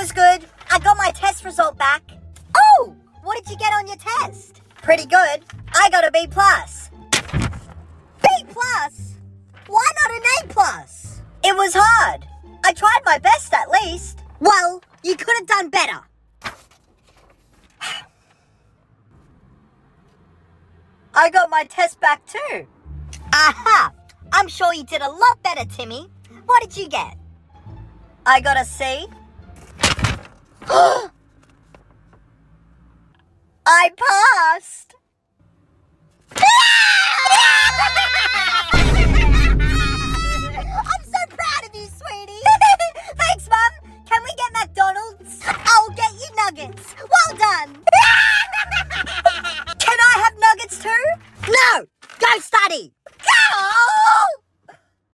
was good. I got my test result back. Oh, what did you get on your test? Pretty good. I got a B+. B+? Why not an A+? It was hard. I tried my best at least. Well, you could have done better. I got my test back too. Aha! I'm sure you did a lot better, Timmy. What did you get? I got a C. I passed!